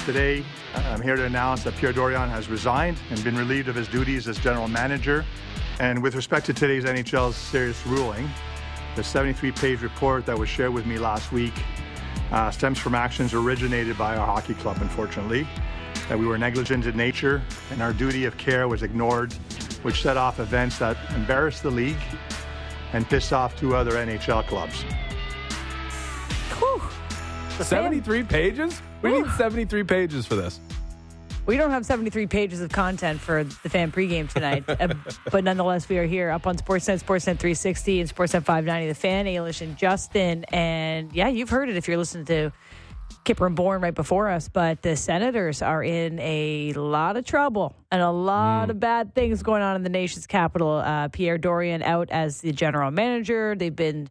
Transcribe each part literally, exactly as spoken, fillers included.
Today, I'm here to announce that Pierre Dorion has resigned and been relieved of his duties as general manager. And with respect to today's N H L's serious ruling, the seventy-three page report that was shared with me last week uh, stems from actions originated by our hockey club, unfortunately, that we were negligent in nature and our duty of care was ignored, which set off events that embarrassed the league and pissed off two other N H L clubs. Whew. seventy-three pages? We Whew. need seventy-three pages for this. We don't have seventy-three pages of content for the Fan pregame tonight, uh, but nonetheless, we are here up on Sportsnet, Sportsnet three sixty, and Sportsnet five ninety. The Fan, Ailish and Justin, and yeah, you've heard it if you're listening to Kipper and Bourne right before us, but the Senators are in a lot of trouble and a lot mm. of bad things going on in the nation's capital. Uh, Pierre Dorion out as the general manager. They've been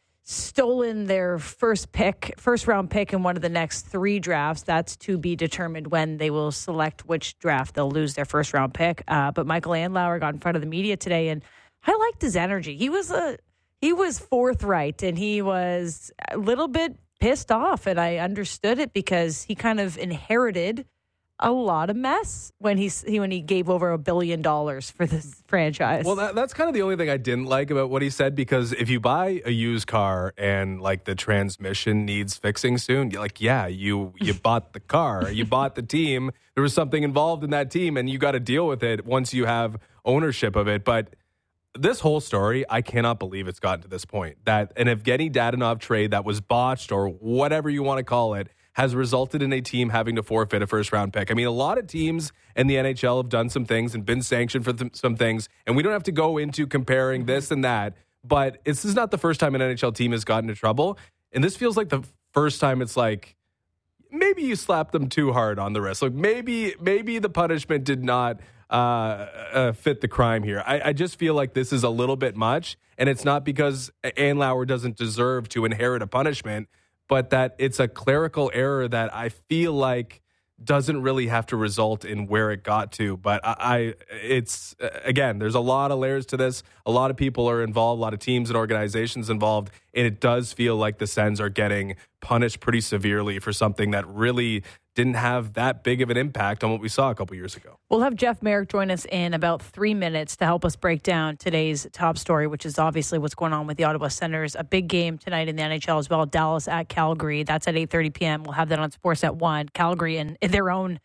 stolen their first pick, first round pick in one of the next three drafts. That's to be determined when they will select which draft they'll lose their first round pick. Uh, but Michael Andlauer got in front of the media today, and I liked his energy. He was a he was forthright, and he was a little bit pissed off, and I understood it because he kind of inherited a lot of mess when he, he when he gave over a billion dollars for this franchise. Well, that, that's kind of the only thing I didn't like about what he said, because if you buy a used car and like the transmission needs fixing soon, you're like, yeah, you you bought the car, you bought the team. There was something involved in that team, and you got to deal with it once you have ownership of it. But this whole story, I cannot believe it's gotten to this point. That an Evgeny Dadonov trade that was botched, or whatever you want to call it, has resulted in a team having to forfeit a first-round pick. I mean, a lot of teams in the N H L have done some things and been sanctioned for th- some things, and we don't have to go into comparing this and that, but this is not the first time an N H L team has gotten into trouble, and this feels like the first time it's like, maybe you slapped them too hard on the wrist. Like, maybe maybe the punishment did not uh, uh, fit the crime here. I, I just feel like this is a little bit much, and it's not because Andlauer doesn't deserve to inherit a punishment, but that it's a clerical error that I feel like doesn't really have to result in where it got to. But I, I it's, again, there's a lot of layers to this. A lot of people are involved, a lot of teams and organizations involved, and it does feel like the Sens are getting punished pretty severely for something that really didn't have that big of an impact on what we saw a couple years ago. We'll have Jeff Merrick join us in about three minutes to help us break down today's top story, which is obviously what's going on with the Ottawa Senators. A big game tonight in the N H L as well. Dallas at Calgary. That's at eight thirty p.m. We'll have that on Sportsnet one. Calgary in, in their own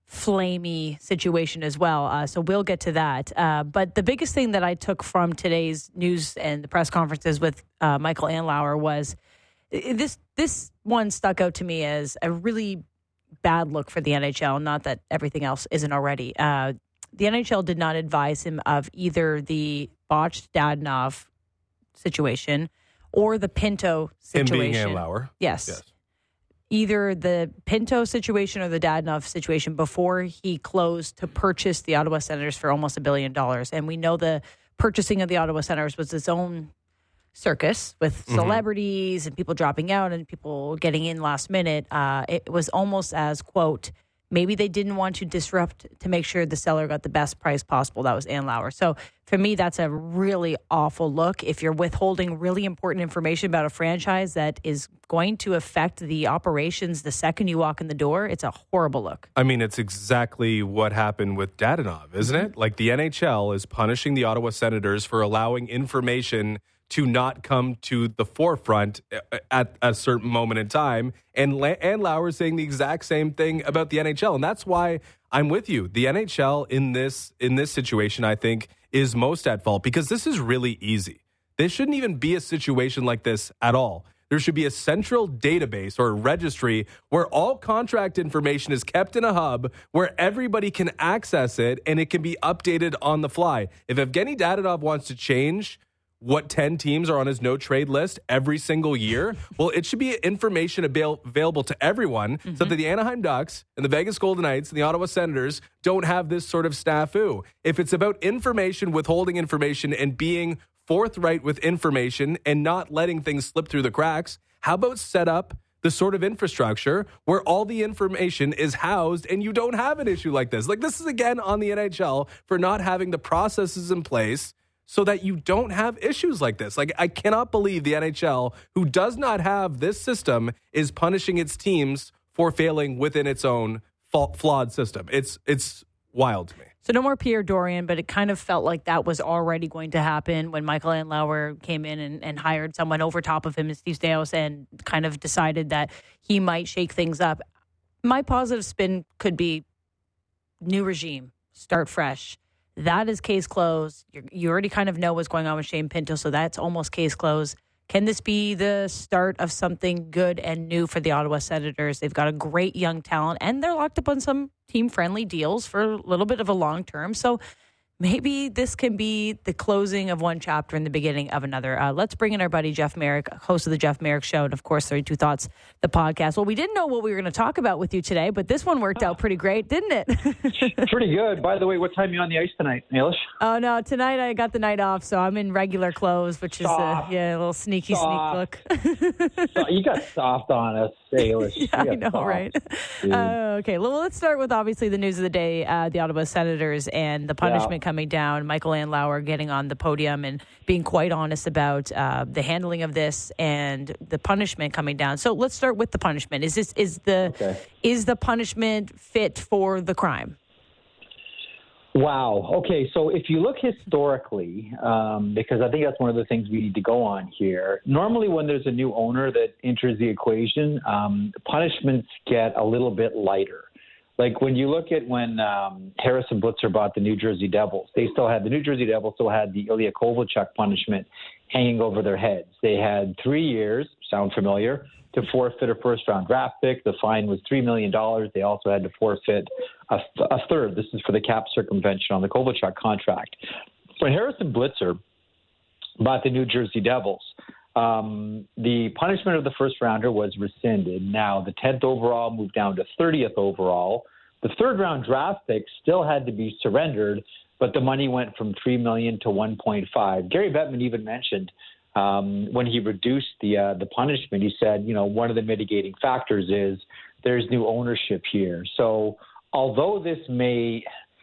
flamey situation as well. Uh, so we'll get to that. Uh, but the biggest thing that I took from today's news and the press conferences with uh, Michael Andlauer was this, this one stuck out to me as a really bad look for the N H L, not that everything else isn't already. Uh, the N H L did not advise him of either the botched Dadonov situation or the Pinto situation. Him being Andlauer. Yes. yes. Either the Pinto situation or the Dadonov situation before he closed to purchase the Ottawa Senators for almost a billion dollars. And we know the purchasing of the Ottawa Senators was its own circus with celebrities mm-hmm. and people dropping out and people getting in last minute. Uh, it was almost as, quote, maybe they didn't want to disrupt to make sure the seller got the best price possible. That was Andlauer. So for me, that's a really awful look. If you're withholding really important information about a franchise that is going to affect the operations the second you walk in the door, it's a horrible look. I mean, it's exactly what happened with Dadonov, isn't mm-hmm. it? Like, the N H L is punishing the Ottawa Senators for allowing information to not come to the forefront at a certain moment in time. And Andlauer is saying the exact same thing about the N H L. And that's why I'm with you. The N H L in this in this situation, I think, is most at fault, because this is really easy. There shouldn't even be a situation like this at all. There should be a central database or a registry where all contract information is kept in a hub where everybody can access it and it can be updated on the fly. If Evgeny Dadonov wants to change what ten teams are on his no-trade list every single year, well, it should be information avail- available to everyone mm-hmm. so that the Anaheim Ducks and the Vegas Golden Knights and the Ottawa Senators don't have this sort of snafu. If it's about information, withholding information, and being forthright with information and not letting things slip through the cracks, how about set up the sort of infrastructure where all the information is housed and you don't have an issue like this? Like, this is, again, on the N H L for not having the processes in place so that you don't have issues like this. Like, I cannot believe the N H L, who does not have this system, is punishing its teams for failing within its own fa- flawed system. It's it's wild to me. So no more Pierre Dorion, but it kind of felt like that was already going to happen when Michael Andlauer came in and, and hired someone over top of him, Steve Staios, and kind of decided that he might shake things up. My positive spin could be new regime, start fresh. That is case closed. You're, you already kind of know what's going on with Shane Pinto, so that's almost case closed. Can this be the start of something good and new for the Ottawa Senators? They've got a great young talent, and they're locked up on some team-friendly deals for a little bit of a long term. So maybe this can be the closing of one chapter and the beginning of another. Uh, let's bring in our buddy Jeff Marek, host of the Jeff Marek Show, and of course, thirty-two Thoughts, the podcast. Well, we didn't know what we were going to talk about with you today, but this one worked out pretty great, didn't it? Pretty good. By the way, what time are you on the ice tonight, Ailish? Oh, no, tonight I got the night off, so I'm in regular clothes, which Soft. is a, yeah, a little sneaky Soft. sneak look. So you got soft on us, Ailish. Yeah, I know, soft, right? Uh, okay, well, let's start with obviously the news of the day, uh, the Ottawa Senators and the punishment Yeah. coming down. Michael Andlauer getting on the podium and being quite honest about uh, the handling of this and the punishment coming down. So let's start with the punishment. Is this is the Okay. is the punishment fit for the crime? Wow. Okay, so if you look historically, um, because I think that's one of the things we need to go on here, normally when there's a new owner that enters the equation, um, punishments get a little bit lighter. Like when you look at when um, Harrison Blitzer bought the New Jersey Devils, they still had, the New Jersey Devils still had the Ilya Kovalchuk punishment hanging over their heads. They had three years, sound familiar, to forfeit a first-round draft pick. The fine was three million dollars. They also had to forfeit a, a third. This is for the cap circumvention on the Kovalchuk contract. When Harrison Blitzer bought the New Jersey Devils, um, the punishment of the first-rounder was rescinded. Now, the tenth overall moved down to thirtieth overall. The third-round draft pick still had to be surrendered, but the money went from three million dollars to one point five. Gary Bettman even mentioned Um, when he reduced the uh, the punishment, he said, you know, one of the mitigating factors is there's new ownership here. So although this may,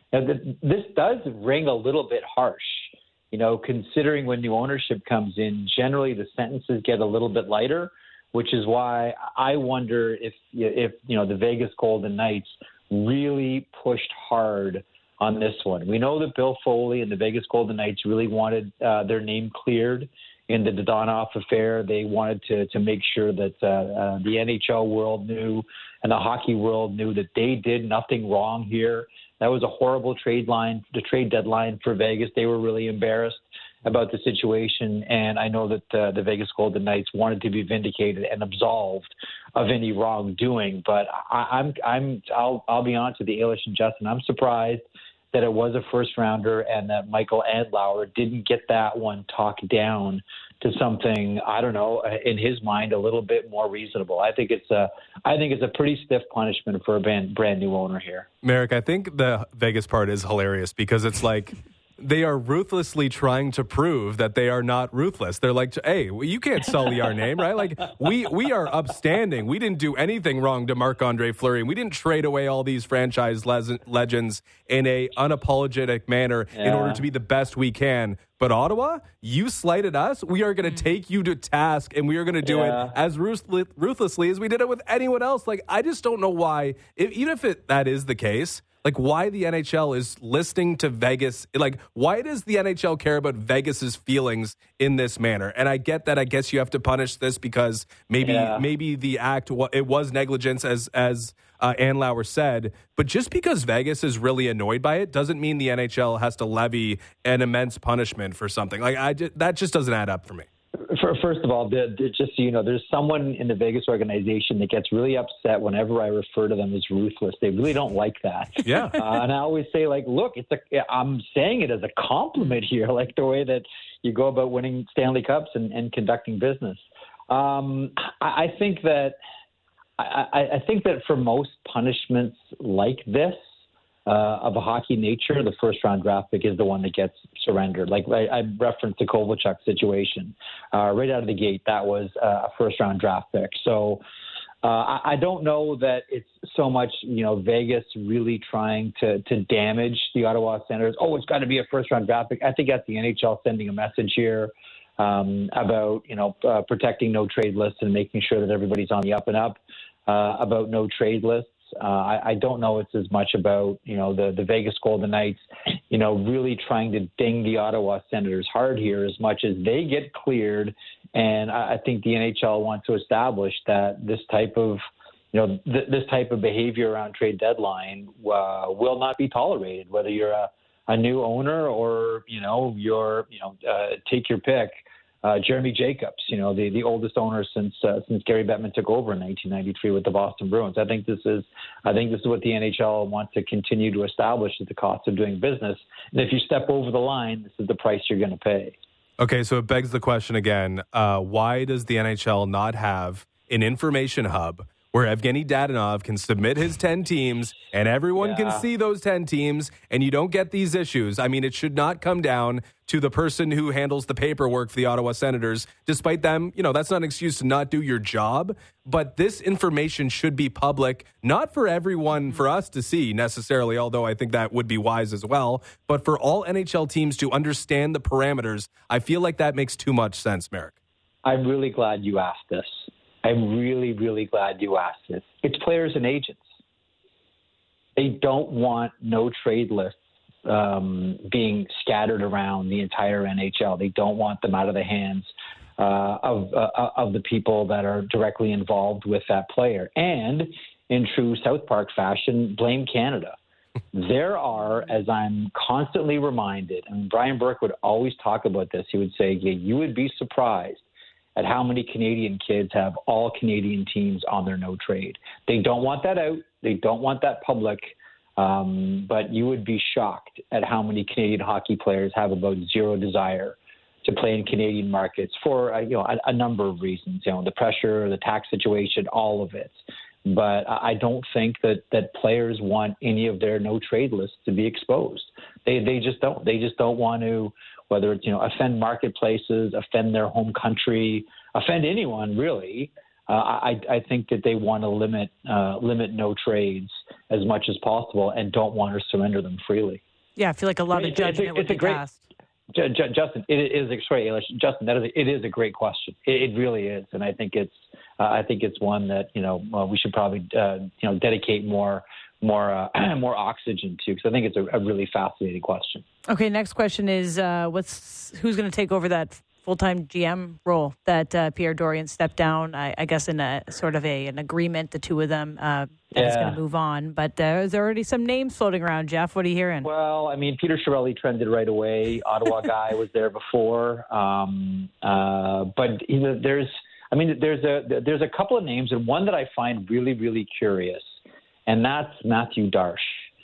this does ring a little bit harsh, you know, considering when new ownership comes in, generally the sentences get a little bit lighter, which is why I wonder if, if you know, the Vegas Golden Knights really pushed hard on this one. We know that Bill Foley and the Vegas Golden Knights really wanted uh, their name cleared in the Dodonoff affair. They wanted to to make sure that uh, uh, the N H L world knew and the hockey world knew that they did nothing wrong here. That was a horrible trade line, the trade deadline for Vegas. They were really embarrassed about the situation, and I know that uh, the Vegas Golden Knights wanted to be vindicated and absolved of any wrongdoing. But I, I'm I'm I'll I'll be honest with you, Ailish and Justin, I'm surprised that it was a first rounder and that Michael Andlauer didn't get that one talked down to something, I don't know, in his mind, a little bit more reasonable. I think it's a, I think it's a pretty stiff punishment for a brand, brand new owner here. Marek, I think the Vegas part is hilarious because it's like they are ruthlessly trying to prove that they are not ruthless. They're like, hey, you can't sully our name, right? Like, we we are upstanding. We didn't do anything wrong to Marc-Andre Fleury. We didn't trade away all these franchise le- legends in a unapologetic manner yeah. in order to be the best we can. But Ottawa, you slighted us. We are going to take you to task, and we are going to do yeah. it as ruthless, ruthlessly as we did it with anyone else. Like, I just don't know why, if, even if it, that is the case, like why the N H L is listening to Vegas. Like, why does the N H L care about Vegas's feelings in this manner? And I get that. I guess you have to punish this because maybe yeah. maybe the act, it was negligence, as as uh, Andlauer said. But just because Vegas is really annoyed by it doesn't mean the N H L has to levy an immense punishment for something. Like, I just, that just doesn't add up for me. First of all, just so you know, there's someone in the Vegas organization that gets really upset whenever I refer to them as ruthless. They really don't like that. Yeah. Uh, and I always say, like, look, it's a, I'm saying it as a compliment here, like the way that you go about winning Stanley Cups and, and conducting business. Um, I, I think that I, I think that for most punishments like this, Uh, of a hockey nature, the first-round draft pick is the one that gets surrendered. Like I, I referenced the Kovalchuk situation. Uh, right out of the gate, that was uh, a first-round draft pick. So uh, I, I don't know that it's so much, you know, Vegas really trying to to damage the Ottawa Senators. Oh, it's got to be a first-round draft pick. I think that's the N H L sending a message here um, about, you know, uh, protecting no trade lists and making sure that everybody's on the up and up. uh, about no trade lists. Uh, I, I don't know it's as much about, you know, the, the Vegas Golden Knights, you know, really trying to ding the Ottawa Senators hard here as much as they get cleared. And I, I think the N H L wants to establish that this type of, you know, th- this type of behavior around trade deadline uh, will not be tolerated, whether you're a, a new owner or, you know, you're, you know, uh, take your pick. Uh, Jeremy Jacobs, you know, the, the oldest owner since uh, since Gary Bettman took over in nineteen ninety-three with the Boston Bruins. I think this is I think this is what the N H L wants to continue to establish at the cost of doing business. And if you step over the line, this is the price you're going to pay. Okay, so it begs the question again: uh, why does the N H L not have an information hub where Evgeny Dadonov can submit his ten teams and everyone yeah. can see those ten teams and you don't get these issues? I mean, it should not come down to the person who handles the paperwork for the Ottawa Senators, despite them, you know, that's not an excuse to not do your job. But this information should be public, not for everyone, for us to see necessarily, although I think that would be wise as well, but for all N H L teams to understand the parameters. I feel like that makes too much sense, Merrick. I'm really glad you asked this. I'm really, really glad you asked this. It's players and agents. They don't want no trade lists um, being scattered around the entire N H L. They don't want them out of the hands uh, of uh, of the people that are directly involved with that player. And in true South Park fashion, blame Canada. There are, as I'm constantly reminded, and Brian Burke would always talk about this, he would say, yeah, you would be surprised at how many Canadian kids have all Canadian teams on their no trade. They don't want that out. They don't want that public. Um, but you would be shocked at how many Canadian hockey players have about zero desire to play in Canadian markets for uh, you know a, a number of reasons. You know, the pressure, the tax situation, all of it. But I don't think that, that players want any of their no trade lists to be exposed. They they just don't. They just don't want to. Whether it's, you know, offend marketplaces, offend their home country, offend anyone, really. Uh, I, I think that they want to limit uh, limit no trades as much as possible and don't want to surrender them freely. Yeah, I feel like a lot it's, of judgment it's a, would it's a be great, passed. J- J- Justin, it is sorry, Justin. That is a, it is a great question. It, it really is, and I think it's uh, I think it's one that you know uh, we should probably uh, you know dedicate more. more uh, more oxygen to, because I think it's a, a really fascinating question. Okay, next question is uh, what's who's going to take over that full-time G M role that uh, Pierre Dorion stepped down, I, I guess in a sort of a an agreement, the two of them, uh, that yeah. is going to move on. But uh, there's already some names floating around, Jeff. What are you hearing? Well, I mean, Peter Chiarelli trended right away. Ottawa guy was there before. Um, uh, but you know, there's, I mean, there's a there's a couple of names, and one that I find really, really curious, and that's Matthew Darche.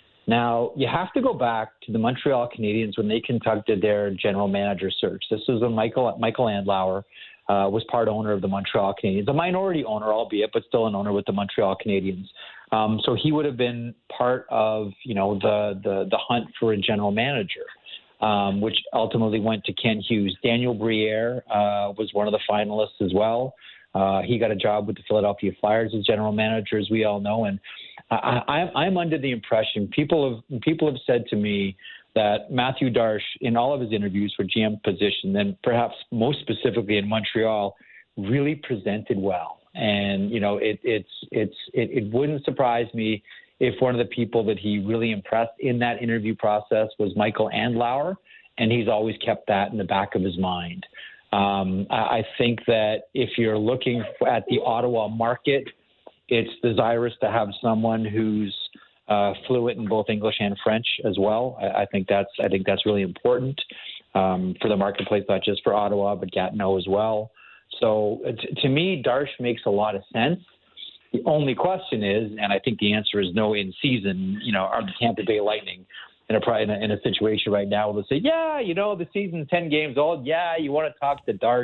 Now, you have to go back to the Montreal Canadiens when they conducted their general manager search. This was when Michael Michael Andlauer uh, was part owner of the Montreal Canadiens, a minority owner, albeit, but still an owner with the Montreal Canadiens. Um, so he would have been part of, you know, the the, the hunt for a general manager, um, which ultimately went to Kent Hughes. Daniel Briere uh, was one of the finalists as well. Uh, he got a job with the Philadelphia Flyers as general manager, as we all know, and I, I, I'm under the impression people have people have said to me that Matthew Darche, in all of his interviews for G M position, and perhaps most specifically in Montreal, really presented well. And you know, it, it's it's it, it wouldn't surprise me if one of the people that he really impressed in that interview process was Michael Andlauer, and he's always kept that in the back of his mind. Um, I think that if you're looking at the Ottawa market, it's desirous to have someone who's uh, fluent in both English and French as well. I, I think that's I think that's really important um, for the marketplace, not just for Ottawa, but Gatineau as well. So uh, t- to me, Darche makes a lot of sense. The only question is, and I think the answer is no in season, you know, are the Tampa Bay Lightning in a, in a, in a situation right now where they say, yeah, you know, the season's ten games old. Yeah, you want to talk to Darche,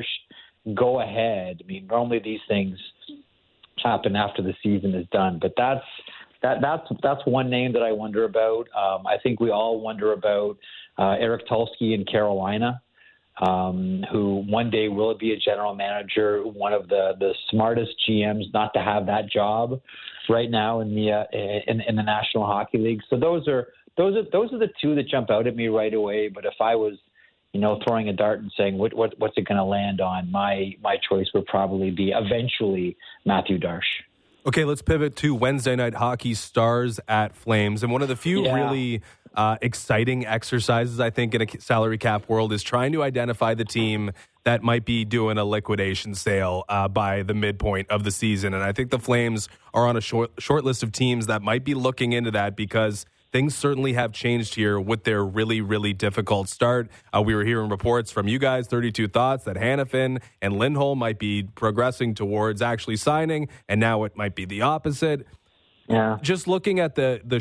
go ahead. I mean, normally these things happen after the season is done, but that's that that's that's one name that I wonder about. Um, I think we all wonder about uh, Eric Tulsky in Carolina, um, who one day will be a general manager, one of the, the smartest G Ms not to have that job right now in the uh, in, in the National Hockey League. So those are those are those are the two that jump out at me right away. But if I was, you know, throwing a dart and saying what, what what's it going to land on, my my choice would probably be eventually Matthew Darche. Okay, let's pivot to Wednesday night hockey, Stars at Flames. And one of the few yeah. really uh, exciting exercises, I think, in a salary cap world is trying to identify the team that might be doing a liquidation sale uh, by the midpoint of the season. And I think the Flames are on a short, short list of teams that might be looking into that because things certainly have changed here with their really, really difficult start. Uh, we were hearing reports from you guys, thirty-two Thoughts, that Hanifin and Lindholm might be progressing towards actually signing, and now it might be the opposite. Yeah. Just looking at the the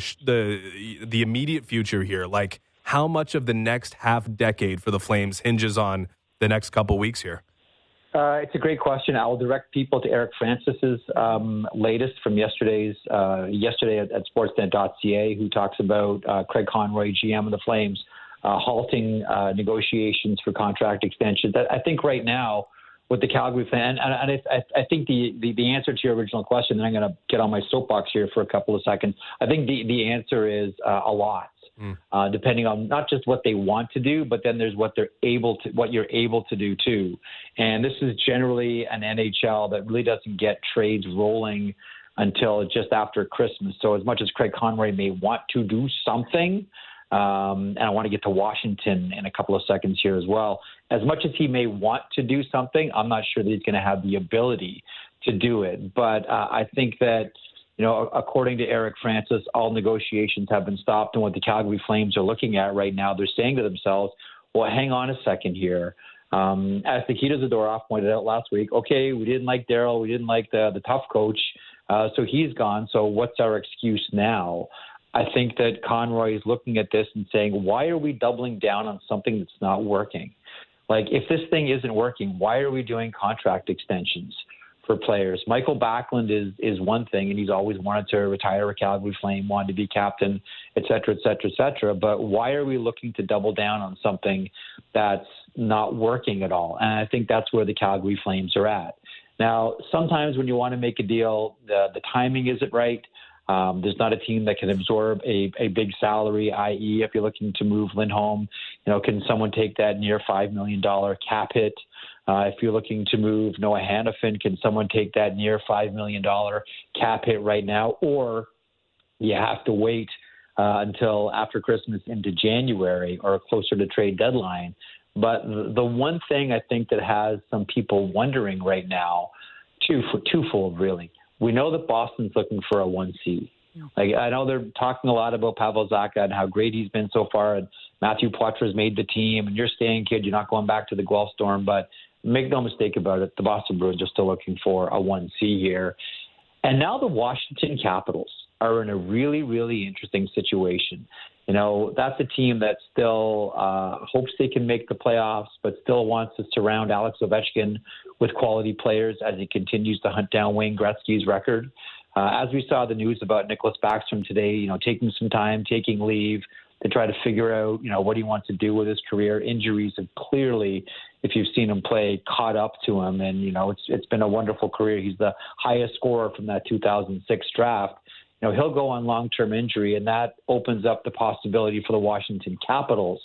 the the immediate future here, like how much of the next half decade for the Flames hinges on the next couple weeks here? Uh, it's a great question. I will direct people to Eric Francis's um, latest from yesterday's uh, yesterday at, at sportsnet dot c a, who talks about uh, Craig Conroy, G M of the Flames, uh, halting uh, negotiations for contract extensions. I think right now with the Calgary fan, and, and I, I think the, the, the answer to your original question, and I'm going to get on my soapbox here for a couple of seconds. I think the, the answer is uh, a lot. Mm. Uh, depending on not just what they want to do, but then there's what they're able to, what you're able to do too. And this is generally an N H L that really doesn't get trades rolling until just after Christmas. So as much as Craig Conroy may want to do something, um, and I want to get to Washington in a couple of seconds here as well, as much as he may want to do something, I'm not sure that he's going to have the ability to do it. But uh, I think that, you know, according to Eric Francis, all negotiations have been stopped. And what the Calgary Flames are looking at right now, they're saying to themselves, well, hang on a second here. Um, as Nikita Zadorov pointed out last week, okay, we didn't like Daryl. We didn't like the, the tough coach. Uh, so he's gone. So what's our excuse now? I think that Conroy is looking at this and saying, why are we doubling down on something that's not working? Like, if this thing isn't working, why are we doing contract extensions for players? Michael Backlund is is one thing, and he's always wanted to retire a Calgary Flame, wanted to be captain, et cetera, et cetera, et cetera. But why are we looking to double down on something that's not working at all? And I think that's where the Calgary Flames are at. Now, sometimes when you want to make a deal, the, the timing isn't right. Um, there's not a team that can absorb a, a big salary, that is, if you're looking to move Lindholm, you know, can someone take that near five million dollars cap hit? Uh, if you're looking to move Noah Hanifin, can someone take that near five million dollars cap hit right now? Or you have to wait uh, until after Christmas into January or closer to trade deadline. But the one thing I think that has some people wondering right now, two, twofold really. We know that Boston's looking for a one seed. Like, I know they're talking a lot about Pavel Zacha and how great he's been so far, and Matthew Poitras's made the team, and you're staying, kid. You're not going back to the Guelph Storm. But make no mistake about it, the Boston Bruins are still looking for a one C here. And now the Washington Capitals are in a really, really interesting situation. You know, that's a team that still uh, hopes they can make the playoffs, but still wants to surround Alex Ovechkin with quality players as he continues to hunt down Wayne Gretzky's record. Uh, as we saw the news about Nicholas Backstrom today, you know, taking some time, taking leave to try to figure out, you know, what he wants to do with his career. Injuries have clearly, if you've seen him play, caught up to him. And, you know, it's it's been a wonderful career. He's the highest scorer from that two thousand six draft. You know, he'll go on long-term injury, and that opens up the possibility for the Washington Capitals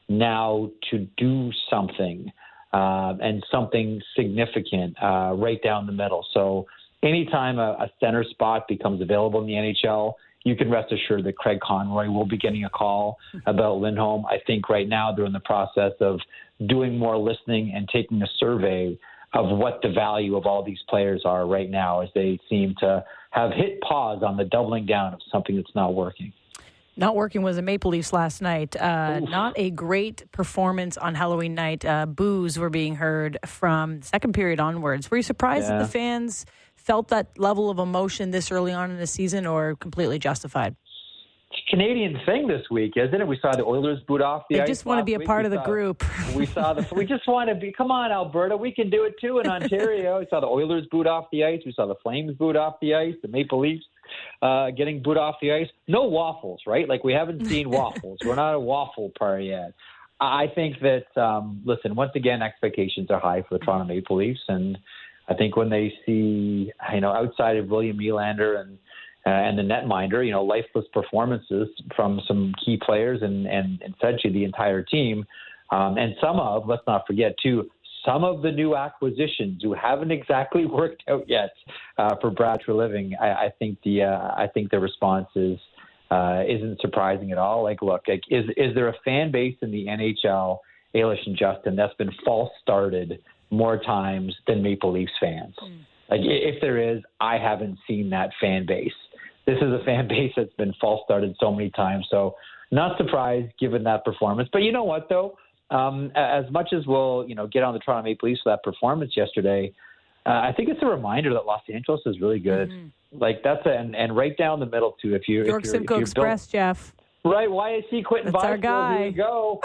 now to do something uh, and something significant uh, right down the middle. So anytime a, a center spot becomes available in the N H L, you can rest assured that Craig Conroy will be getting a call about Lindholm. I think right now they're in the process of doing more listening and taking a survey of what the value of all these players are right now, as they seem to have hit pause on the doubling down of something that's not working. Not working was the Maple Leafs last night. Uh, not a great performance on Halloween night. Uh, boos were being heard from second period onwards. Were you surprised yeah. that the fans felt that level of emotion this early on in the season, or completely justified? It's a Canadian thing this week, isn't it? We saw the Oilers boot off the they ice. They just want to be a week. part we of the saw, group. we saw the. We just want to be. Come on, Alberta, we can do it too in Ontario. We saw the Oilers boot off the ice. We saw the Flames boot off the ice. The Maple Leafs uh, getting boot off the ice. No waffles, right? Like, we haven't seen waffles. We're not a waffle party yet. I think that. Um, listen, once again, expectations are high for the Toronto Maple Leafs, and I think when they see, you know, outside of William Nylander and uh, and the netminder, you know, lifeless performances from some key players and, and, and essentially the entire team, um, and some of, let's not forget, too, some of the new acquisitions who haven't exactly worked out yet uh, for Brad Treliving, I, I think the uh, I think the response is uh, isn't surprising at all. Like, look, like, is is there a fan base in the N H L, Ailish and Justin, that's been false started more times than Maple Leafs fans? Mm. Like, if there is, I haven't seen that fan base. This is a fan base that's been false started so many times. So not surprised given that performance. But you know what, though? Um, as much as we'll, you know, get on the Toronto Maple Leafs for that performance yesterday, uh, I think it's a reminder that Los Angeles is really good. Mm-hmm. Like, that's a, and, and right down the middle, too. If you, York if you're, Simcoe if Express, Jeff. Right, Y S C Quentin That's Byfield, our guy. Here you go.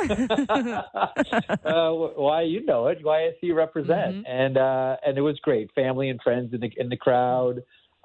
uh, why you know it? Y S C represent, mm-hmm. and uh, and it was great. Family and friends in the in the crowd.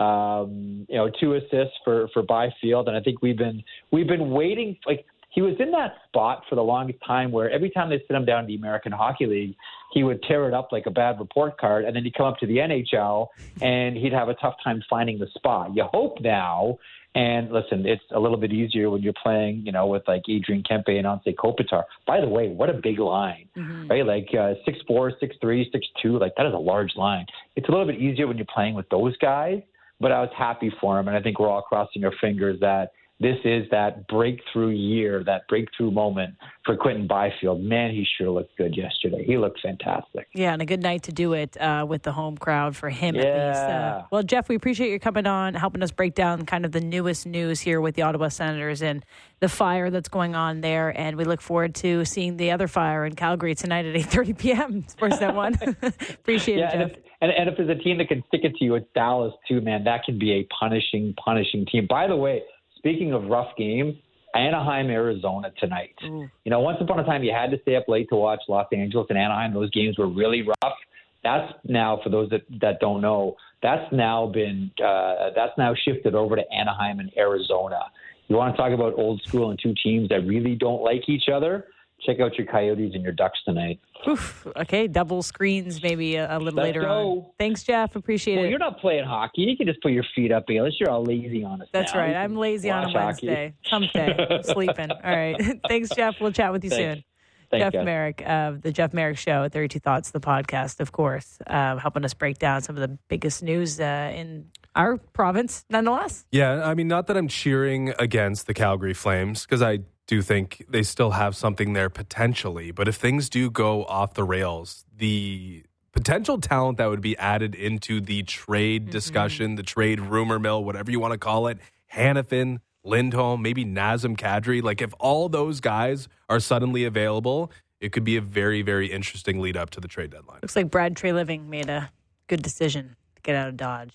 Um, you know, two assists for for Byfield, and I think we've been we've been waiting. Like, he was in that spot for the longest time, where every time they sit him down in the American Hockey League, he would tear it up like a bad report card, and then he'd come up to the N H L, and he'd have a tough time finding the spot. You hope now. And listen, it's a little bit easier when you're playing, you know, with like Adrian Kempe and Anze Kopitar. By the way, what a big line, mm-hmm. right? Like uh, six four, six three, six two, like that is a large line. It's a little bit easier when you're playing with those guys, but I was happy for him. And I think we're all crossing our fingers that this is that breakthrough year, that breakthrough moment for Quentin Byfield. Man, he sure looked good yesterday. He looked fantastic. Yeah, and a good night to do it uh, with the home crowd for him yeah. at least. Uh, well, Jeff, we appreciate you coming on, helping us break down kind of the newest news here with the Ottawa Senators and the fire that's going on there. And we look forward to seeing the other fire in Calgary tonight at eight thirty p.m. Sportsnet one. Appreciate yeah, it, Jeff. And if, and, and if there's a team that can stick it to you, it's Dallas too, man. That can be a punishing, punishing team. By the way, speaking of rough game, Anaheim, Arizona tonight. Mm. You know, once upon a time you had to stay up late to watch Los Angeles and Anaheim. Those games were really rough. That's now, for those that, that don't know, that's now been uh, that's now shifted over to Anaheim and Arizona. You want to talk about old school and two teams that really don't like each other? Check out your Coyotes and your Ducks tonight. Oof. Okay, double screens maybe a, a little Let's later go. on. Thanks, Jeff. Appreciate well, it. You're not playing hockey. You can just put your feet up, Bayless. You're all lazy on us. That's now. right. I'm lazy on a Wednesday. Someday. I'm sleeping. All right. Thanks, Jeff. We'll chat with you Thanks. soon. Thanks, Jeff guys. Merrick of the Jeff Merrick Show at thirty-two Thoughts, the podcast, of course, um, helping us break down some of the biggest news uh, in our province, nonetheless. Yeah, I mean, not that I'm cheering against the Calgary Flames, because I do think they still have something there potentially. But if things do go off the rails, the potential talent that would be added into the trade mm-hmm. discussion, the trade rumor mill, whatever you want to call it, Hanifin, Lindholm, maybe Nazem Kadri, like if all those guys are suddenly available, it could be a very, very interesting lead up to the trade deadline. Looks like Brad Treliving made a good decision to get out of Dodge.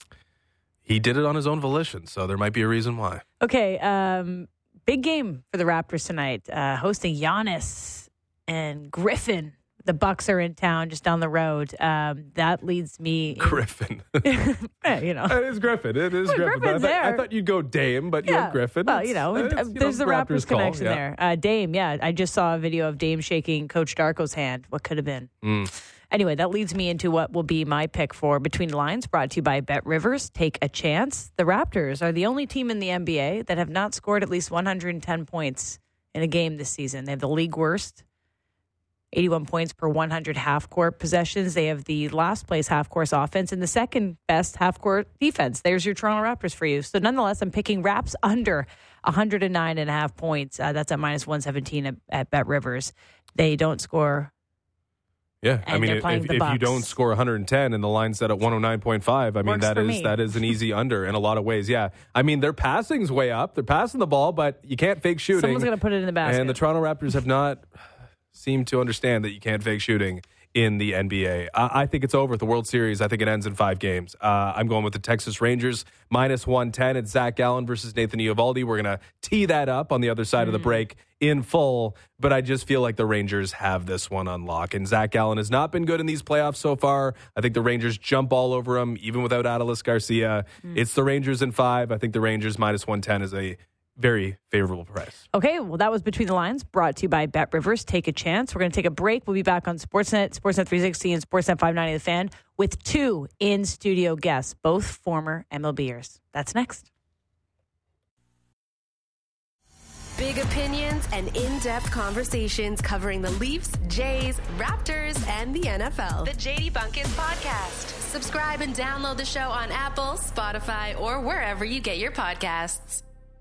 He did it on his own volition, so there might be a reason why. Okay, um, big game for the Raptors tonight, uh, hosting Giannis and Griffin. The Bucks are in town just down the road. Um, that leads me... In... Griffin. yeah, you know. It is Griffin. It is well, Griffin. Griffin's I, thought, there. I thought you'd go Dame, but yeah. you have Griffin. Well, you know, it's, uh, you there's know, the Raptors, Raptors connection yeah. there. Uh, Dame, yeah. I just saw a video of Dame shaking Coach Darko's hand. What could have been? Mm. Anyway, that leads me into what will be my pick for Between the Lines, brought to you by Bet Rivers. Take a chance. The Raptors are the only team in the N B A that have not scored at least one hundred ten points in a game this season. They have the league worst, eighty-one points per one hundred half-court possessions. They have the last-place half-court offense and the second-best half-court defense. There's your Toronto Raptors for you. So nonetheless, I'm picking Raps under one hundred nine and a half points. Uh, that's at minus one seventeen at, at Bet Rivers. They don't score... Yeah, I mean, if, if you don't score one hundred ten and the line's set at one oh nine point five, I mean, Works that is me. that is an easy under in a lot of ways. Yeah, I mean, their passing's way up. They're passing the ball, but you can't fake shooting. Someone's going to put it in the basket. And the Toronto Raptors have not seemed to understand that you can't fake shooting in the N B A. I, I think it's over at the World Series. I think it ends in five games. Uh, I'm going with the Texas Rangers, minus one ten. It's Zach Gallen versus Nathan Eovaldi. We're going to tee that up on the other side mm. of the break in full, but I just feel like the Rangers have this one on lock. And Zach Gallen has not been good in these playoffs so far. I think the Rangers jump all over him, even without Adolis Garcia. Mm. It's the Rangers in five. I think the Rangers minus one ten is a very favorable price. Okay, well, that was Between the Lines, brought to you by Bet Rivers. Take a chance. We're going to take a break. We'll be back on Sportsnet, Sportsnet three sixty, and Sportsnet five ninety The Fan with two in-studio guests, both former M L Bers. That's next. Big opinions and in-depth conversations covering the Leafs, Jays, Raptors, and the N F L. The J D Bunkis Podcast. Subscribe and download the show on Apple, Spotify, or wherever you get your podcasts.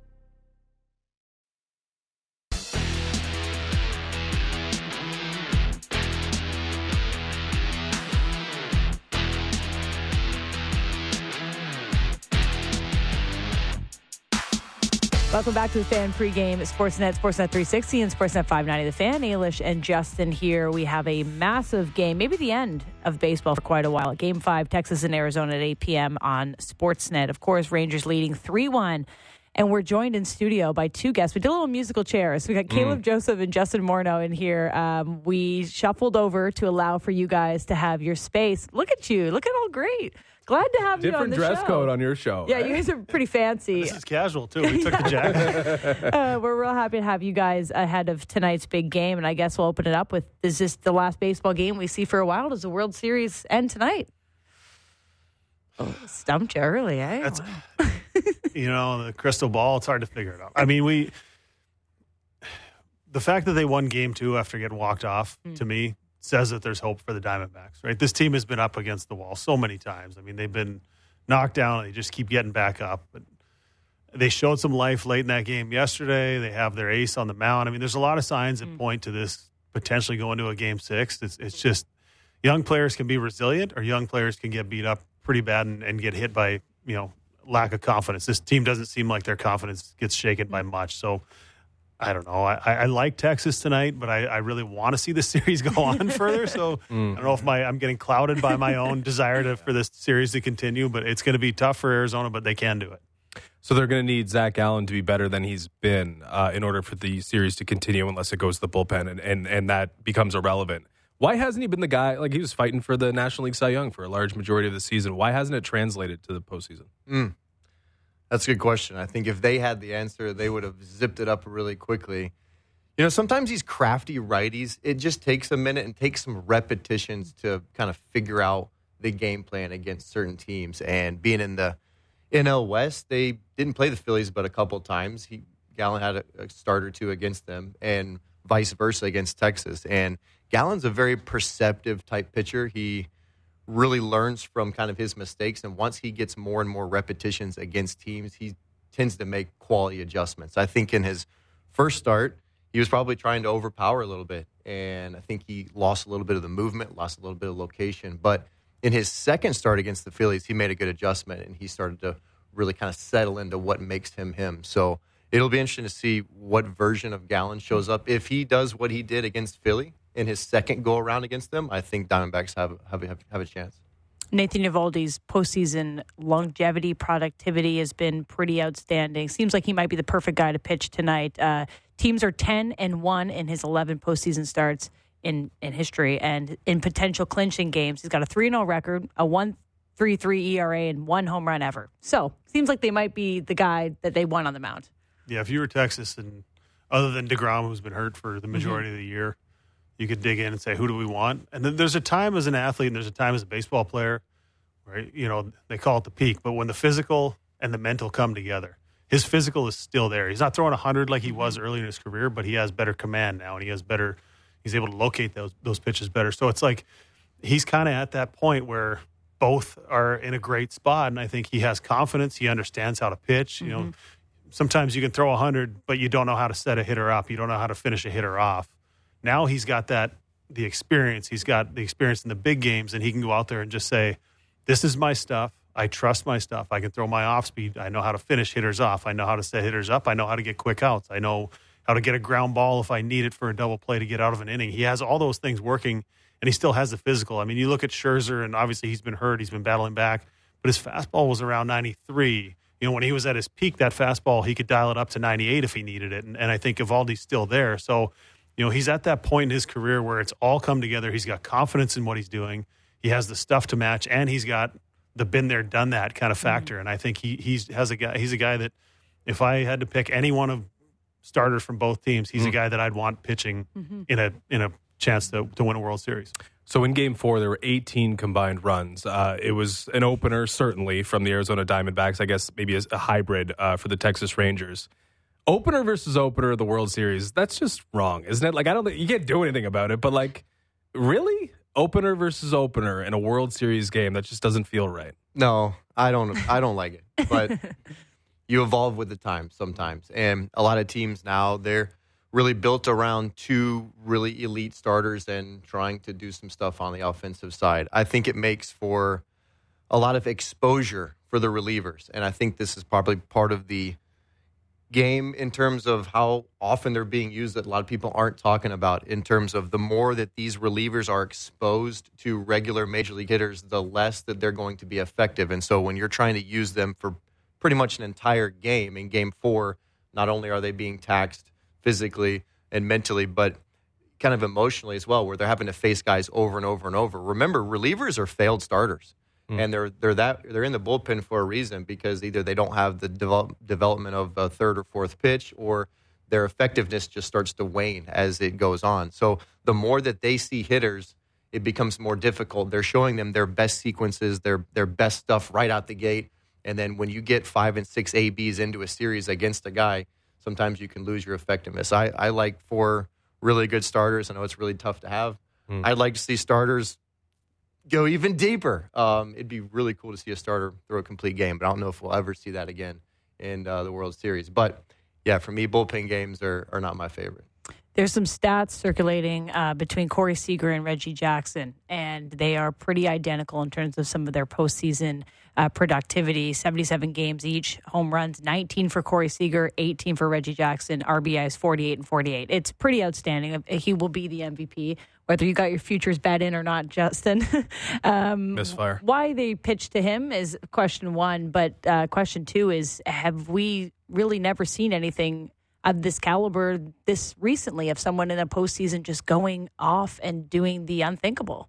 Welcome back to the Fan pregame at Sportsnet, Sportsnet three sixty, and Sportsnet five ninety. The Fan, Ailish and Justin here. We have a massive game, maybe the end of baseball for quite a while. Game five, Texas and Arizona at eight p.m. on Sportsnet. Of course, Rangers leading three one. And we're joined in studio by two guests. We did a little musical chairs. We got Caleb mm. Joseph and Justin Morneau in here. Um, we shuffled over to allow for you guys to have your space. Look at you. Look at all great. Glad to have Different you on the show. Different dress code on your show. Yeah, right? you guys are pretty fancy. This is casual, too. We took the jacket. uh, we're real happy to have you guys ahead of tonight's big game. And I guess we'll open it up with, is this the last baseball game we see for a while? Does the World Series end tonight? Oh, stumped you early, eh? That's, you know, the crystal ball, it's hard to figure it out. I mean, we, the fact that they won game two after getting walked off, mm. to me, says that there's hope for the Diamondbacks, right? This team has been up against the wall so many times. I mean, they've been knocked down and they just keep getting back up. But they showed some life late in that game yesterday. They have their ace on the mound. I mean, there's a lot of signs that mm. point to this potentially going to a game six. It's, it's just young players can be resilient, or young players can get beat up pretty bad and, and get hit by, you know, lack of confidence. This team doesn't seem like their confidence gets shaken by much. So I don't know. I, I like Texas tonight, but I, I really want to see the series go on further. So mm. I don't know if my I'm getting clouded by my own desire to, for this series to continue, but it's going to be tough for Arizona, but they can do it. So they're going to need Zach Gallen to be better than he's been uh, in order for the series to continue, unless it goes to the bullpen, and, and, and that becomes irrelevant. Why hasn't he been the guy? Like, he was fighting for the National League Cy Young for a large majority of the season. Why hasn't it translated to the postseason? Mm. That's a good question. I think if they had the answer, they would have zipped it up really quickly. You know, sometimes these crafty righties, it just takes a minute and takes some repetitions to kind of figure out the game plan against certain teams. And being in the N L West, they didn't play the Phillies but a couple of times. He Gallen had a, a start or two against them, and vice versa against Texas. And Gallen's a very perceptive type pitcher. He really learns from kind of his mistakes, and once he gets more and more repetitions against teams, he tends to make quality adjustments. I think in his first start, he was probably trying to overpower a little bit, and I think he lost a little bit of the movement, lost a little bit of location. But in his second start against the Phillies, he made a good adjustment, and he started to really kind of settle into what makes him him. So it'll be interesting to see what version of Gallen shows up. If he does what he did against Philly in his second go-around against them, I think Diamondbacks have, have, have a chance. Nathan Eovaldi's postseason longevity, productivity has been pretty outstanding. Seems like he might be the perfect guy to pitch tonight. Uh, teams are ten and one in his eleven postseason starts in, in history, and in potential clinching games, he's got a three and oh record, a one point three three E R A, and one home run ever. So, seems like they might be the guy that they want on the mound. Yeah, if you were Texas, and other than DeGrom, who's been hurt for the majority mm-hmm. of the year, you could dig in and say, who do we want? And then there's a time as an athlete and there's a time as a baseball player, right? You know, they call it the peak. But when the physical and the mental come together, his physical is still there. He's not throwing one hundred like he was early in his career, but he has better command now, and he has better – he's able to locate those those pitches better. So it's like he's kind of at that point where both are in a great spot, and I think he has confidence. He understands how to pitch. Mm-hmm. You know, sometimes you can throw one hundred, but you don't know how to set a hitter up. You don't know how to finish a hitter off. Now he's got that, the experience. He's got the experience in the big games, and he can go out there and just say, this is my stuff. I trust my stuff. I can throw my off speed. I know how to finish hitters off. I know how to set hitters up. I know how to get quick outs. I know how to get a ground ball if I need it for a double play to get out of an inning. He has all those things working, and he still has the physical. I mean, you look at Scherzer, and obviously he's been hurt. He's been battling back, but his fastball was around ninety-three. You know, when he was at his peak, that fastball, he could dial it up to ninety-eight if he needed it, and, and I think Eovaldi's still there. So, you know, he's at that point in his career where it's all come together. He's got confidence in what he's doing. He has the stuff to match, and he's got the been there, done that kind of factor. Mm-hmm. And I think he he's has a guy. He's a guy that if I had to pick any one of starters from both teams, he's mm-hmm. a guy that I'd want pitching mm-hmm. in a in a chance to to win a World Series. So in Game Four, there were eighteen combined runs. Uh, it was an opener, certainly, from the Arizona Diamondbacks. I guess maybe a hybrid uh, for the Texas Rangers. Opener versus opener of the World Series, that's just wrong, isn't it? Like, I don't think you can't do anything about it, but like, really? Opener versus opener in a World Series game, that just doesn't feel right. No, I don't. I don't like it. But you evolve with the times sometimes, and a lot of teams now they're really built around two really elite starters and trying to do some stuff on the offensive side. I think it makes for a lot of exposure for the relievers, and I think this is probably part of the game in terms of how often they're being used that a lot of people aren't talking about, in terms of the more that these relievers are exposed to regular major league hitters, the less that they're going to be effective. And so when you're trying to use them for pretty much an entire game, in game four, not only are they being taxed physically and mentally, but kind of emotionally as well, where they're having to face guys over and over and over. Remember, relievers are failed starters. Mm. And they're they're that they're in the bullpen for a reason, because either they don't have the develop, development of a third or fourth pitch, or their effectiveness just starts to wane as it goes on. So the more that they see hitters, it becomes more difficult. They're showing them their best sequences, their their best stuff right out the gate. And then when you get five and six A Bs into a series against a guy, sometimes you can lose your effectiveness. I, I like four really good starters. I know it's really tough to have. Mm. I'd like to see starters go even deeper. Um, it'd be really cool to see a starter throw a complete game, but I don't know if we'll ever see that again in uh, the World Series. But, yeah, for me, bullpen games are, are not my favorite. There's some stats circulating uh, between Corey Seager and Reggie Jackson, and they are pretty identical in terms of some of their postseason uh, productivity. seventy-seven games each, home runs nineteen for Corey Seager, eighteen for Reggie Jackson, R B Is forty-eight and forty-eight. It's pretty outstanding. He will be the M V P, whether you got your futures bet in or not, Justin. um, Misfire. Why they pitched to him is question one, but uh, question two is, have we really never seen anything of this caliber this recently, of someone in a postseason just going off and doing the unthinkable?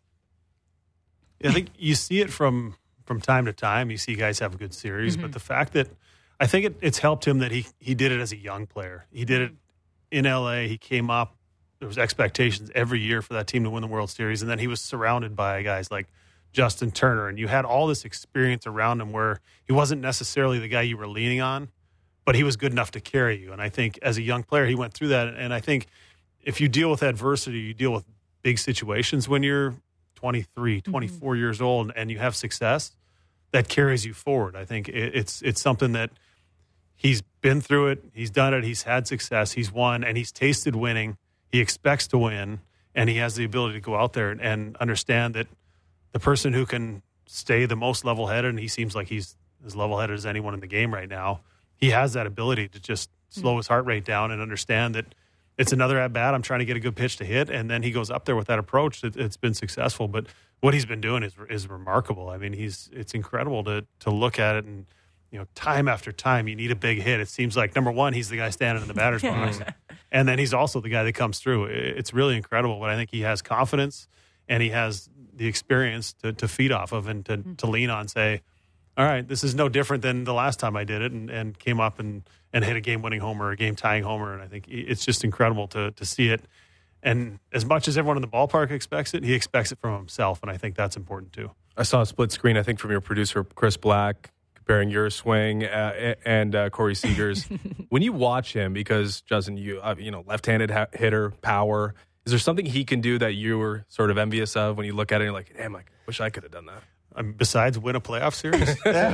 Yeah, I think you see it from from time to time. You see guys have a good series, mm-hmm. but the fact that I think it, it's helped him that he he did it as a young player. He did it in L A. He came up. There was expectations every year for that team to win the World Series, and then he was surrounded by guys like Justin Turner, and you had all this experience around him where he wasn't necessarily the guy you were leaning on, but he was good enough to carry you. And I think as a young player, he went through that. And I think if you deal with adversity, you deal with big situations when you're twenty-three, twenty-four mm-hmm. years old and you have success, that carries you forward. I think it's it's something that he's been through it. He's done it. He's had success. He's won, and he's tasted winning. He expects to win, and he has the ability to go out there and, and understand that the person who can stay the most level-headed, and he seems like he's as level-headed as anyone in the game right now, he has that ability to just slow his heart rate down and understand that it's another at-bat. I'm trying to get a good pitch to hit, and then he goes up there with that approach. It, it's been successful, but what he's been doing is is remarkable. I mean, he's it's incredible to to look at it, and you know, time after time, you need a big hit. It seems like, number one, he's the guy standing in the batter's box, and then he's also the guy that comes through. It's really incredible, but I think he has confidence, and he has the experience to, to feed off of and to, to lean on, say, all right, this is no different than the last time I did it, and, and came up and, and hit a game-winning homer, a game-tying homer, and I think it's just incredible to to see it. And as much as everyone in the ballpark expects it, he expects it from himself, and I think that's important too. I saw a split screen, I think, from your producer, Chris Black, comparing your swing uh, and uh, Corey Seager's. When you watch him, because, Justin, you uh, you know, left-handed ha- hitter, power, is there something he can do that you were sort of envious of when you look at it and you're like, damn, I wish I could have done that? Um, besides win a playoff series?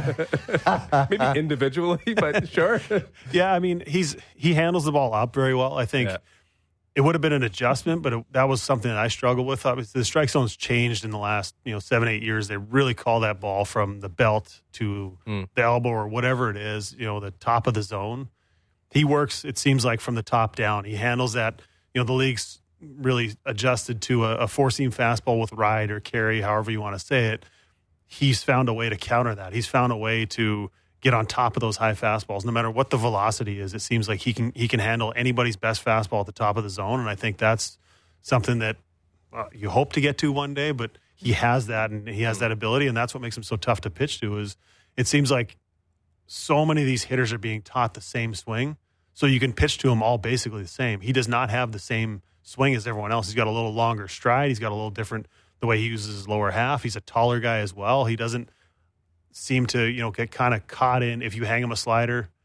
Maybe individually, but sure. Yeah, I mean, he's he handles the ball up very well. I think yeah. it would have been an adjustment, but it, that was something that I struggled with. Obviously, the strike zone's changed in the last you know seven, eight years. They really call that ball from the belt to mm. the elbow or whatever it is, you know, the top of the zone. He works, it seems like, from the top down. He handles that. You know, the league's really adjusted to a, a four-seam fastball with ride or carry, however you want to say it. He's found a way to counter that. He's found a way to get on top of those high fastballs. No matter what the velocity is, it seems like he can he can handle anybody's best fastball at the top of the zone, and I think that's something that uh, you hope to get to one day, but he has that, and he has that ability, and that's what makes him so tough to pitch to. Is it seems like so many of these hitters are being taught the same swing, so you can pitch to him all basically the same. He does not have the same swing as everyone else. He's got a little longer stride. He's got a little different the way he uses his lower half. He's a taller guy as well. He doesn't seem to, you know, get kind of caught in, if you hang him a slider,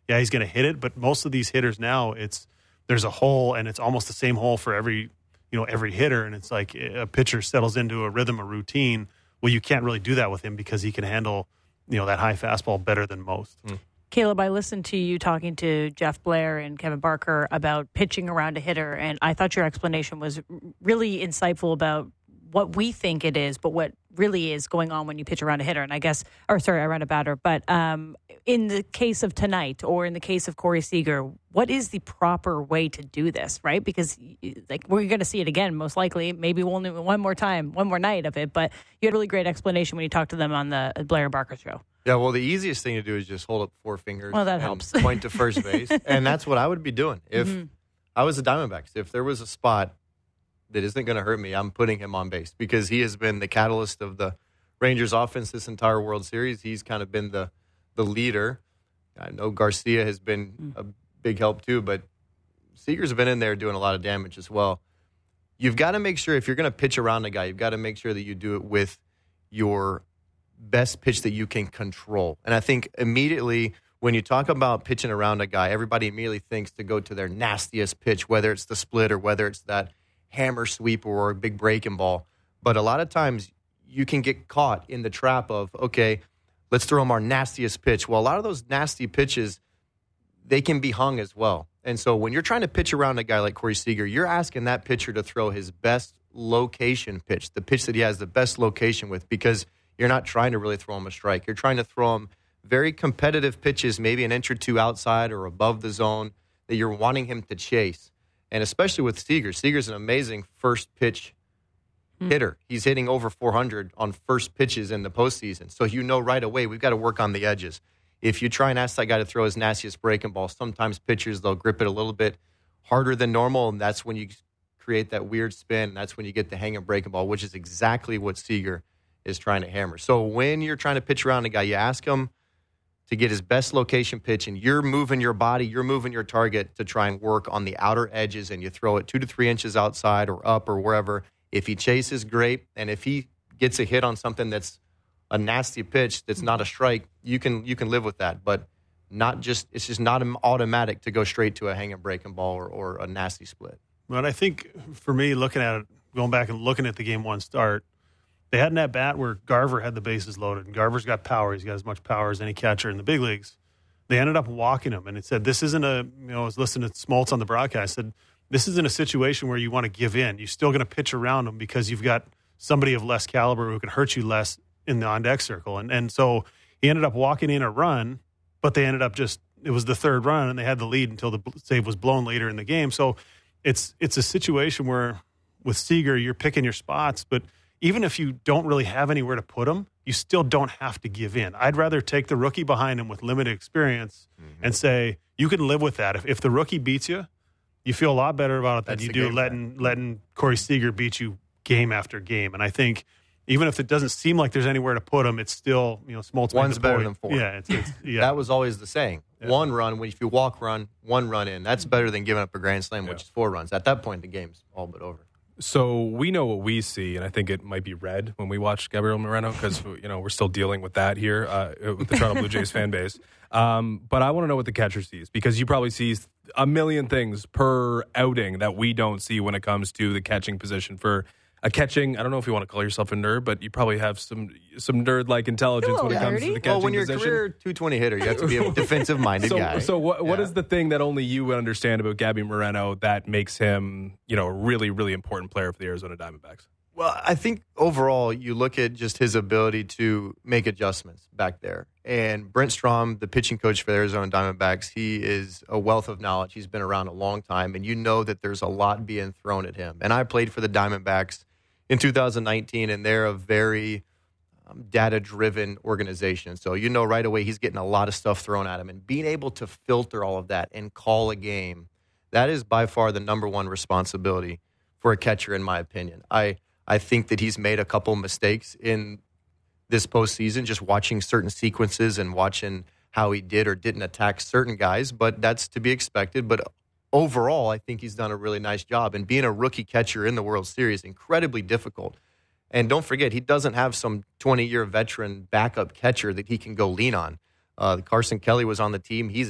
yeah, he's going to hit it. But most of these hitters now, it's there's a hole, and it's almost the same hole for every you know every hitter, and it's like a pitcher settles into a rhythm, a routine. Well, you can't really do that with him because he can handle you know that high fastball better than most. Mm. Caleb, I listened to you talking to Jeff Blair and Kevin Barker about pitching around a hitter, and I thought your explanation was really insightful about what we think it is, but what really is going on when you pitch around a hitter. And I guess, or sorry, around a batter. But um, in the case of tonight, or in the case of Corey Seager, what is the proper way to do this, right? Because like we're going to see it again, most likely, maybe only one more time, one more night of it. But you had a really great explanation when you talked to them on the Blair and Barker show. Yeah, well, the easiest thing to do is just hold up four fingers well, that and helps. point to first base. And that's what I would be doing. If mm-hmm. I was the Diamondbacks, if there was a spot that isn't going to hurt me, I'm putting him on base because he has been the catalyst of the Rangers offense this entire World Series. He's kind of been the the leader. I know Garcia has been a big help too, but Seager's been in there doing a lot of damage as well. You've got to make sure if you're going to pitch around a guy, you've got to make sure that you do it with your best pitch that you can control. And I think immediately when you talk about pitching around a guy, everybody immediately thinks to go to their nastiest pitch, whether it's the split or whether it's that hammer sweeper or a big breaking ball. But a lot of times you can get caught in the trap of, okay, let's throw him our nastiest pitch. Well, a lot of those nasty pitches, they can be hung as well. And so when you're trying to pitch around a guy like Corey Seager, you're asking that pitcher to throw his best location pitch, the pitch that he has the best location with, because you're not trying to really throw him a strike. You're trying to throw him very competitive pitches, maybe an inch or two outside or above the zone that you're wanting him to chase. And especially with Seager. Seager's an amazing first pitch mm. hitter. He's hitting over four hundred on first pitches in the postseason. So you know right away we've got to work on the edges. If you try and ask that guy to throw his nastiest breaking ball, sometimes pitchers, they'll grip it a little bit harder than normal, and that's when you create that weird spin. And that's when you get the hanging breaking ball, which is exactly what Seager is trying to hammer. So when you're trying to pitch around a guy, you ask him to get his best location pitch, and you're moving your body, you're moving your target to try and work on the outer edges, and you throw it two to three inches outside or up or wherever. If he chases, great. And if he gets a hit on something that's a nasty pitch that's not a strike, you can you can live with that. But not just it's just not automatic to go straight to a hanging breaking ball or, or a nasty split. But I think for me, looking at it, going back and looking at the game one start, they had an at-bat where Garver had the bases loaded, and Garver's got power. He's got as much power as any catcher in the big leagues. They ended up walking him, and it said, this isn't a, you know, I was listening to Smoltz on the broadcast, said, this isn't a situation where you want to give in. You're still going to pitch around him because you've got somebody of less caliber who can hurt you less in the on-deck circle. And and so he ended up walking in a run, but they ended up just, it was the third run, and they had the lead until the save was blown later in the game. So it's it's a situation where with Seager, you're picking your spots, but even if you don't really have anywhere to put him, you still don't have to give in. I'd rather take the rookie behind him with limited experience mm-hmm. and say, you can live with that. If, if the rookie beats you, you feel a lot better about it than That's you do letting plan. letting Corey Seager beat you game after game. And I think even if it doesn't seem like there's anywhere to put him, it's still, you know, Smoltz. One's better than four. Yeah, it's, it's, yeah. That was always the saying. Yeah. One run, if you walk run, one run in, that's better than giving up a grand slam, yeah. which is four runs. At that point, the game's all but over. So we know what we see, and I think it might be red when we watch Gabriel Moreno because you know we're still dealing with that here uh, with the Toronto Blue Jays fan base. Um, but I want to know what the catcher sees because you probably see a million things per outing that we don't see when it comes to the catching position for a catching. I don't know if you want to call yourself a nerd, but you probably have some some nerd-like intelligence when it comes to the catching well, when you're position. a career two twenty hitter, you have to be a defensive-minded so, guy. So what what yeah. is the thing that only you would understand about Gabby Moreno that makes him, you know, a really, really important player for the Arizona Diamondbacks? Well, I think overall you look at just his ability to make adjustments back there. And Brent Strom, the pitching coach for the Arizona Diamondbacks, he is a wealth of knowledge. He's been around a long time, and you know that there's a lot being thrown at him. And I played for the Diamondbacks in two thousand nineteen, and they're a very um, data-driven organization. So you know right away he's getting a lot of stuff thrown at him. And being able to filter all of that and call a game, that is by far the number one responsibility for a catcher, in my opinion. I, I think that he's made a couple mistakes in this postseason, just watching certain sequences and watching how he did or didn't attack certain guys, but that's to be expected. But overall, I think he's done a really nice job. And being a rookie catcher in the World Series, incredibly difficult. And don't forget, he doesn't have some twenty-year veteran backup catcher that he can go lean on. Uh, Carson Kelly was on the team. He's out.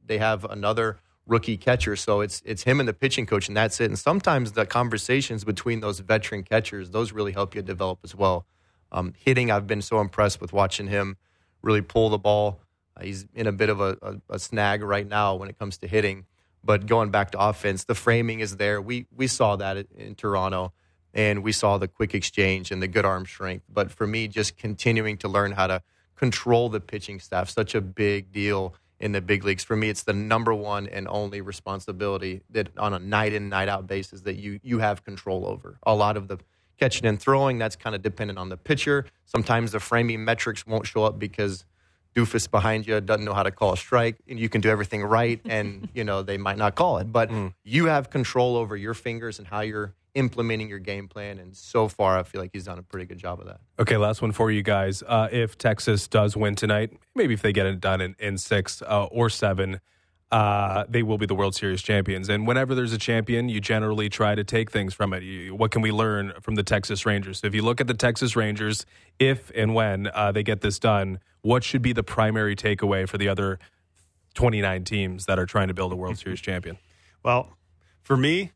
they have another rookie catcher. So it's it's him and the pitching coach, and that's it. And sometimes the conversations between those veteran catchers, those really help you develop as well. Um, hitting, I've been so impressed with watching him really pull the ball. Uh, he's in a bit of a, a, a snag right now when it comes to hitting. But going back to offense, the framing is there. We we saw that in Toronto, and we saw the quick exchange and the good arm strength. But for me, just continuing to learn how to control the pitching staff, such a big deal in the big leagues. For me, it's the number one and only responsibility that on a night in, night out basis that you you have control over. A lot of the catching and throwing, that's kind of dependent on the pitcher. Sometimes the framing metrics won't show up because doofus behind you doesn't know how to call a strike, and you can do everything right, and you know they might not call it. But mm. you have control over your fingers and how you're implementing your game plan, and so far I feel like he's done a pretty good job of that. Okay, last one for you guys. Uh, if Texas does win tonight, maybe if they get it done in, in six uh, or seven, uh, they will be the World Series champions. And whenever there's a champion, you generally try to take things from it. You, what can we learn from the Texas Rangers? So if you look at the Texas Rangers, if and when uh, they get this done, what should be the primary takeaway for the other twenty-nine teams that are trying to build a World Series champion? Well, for me,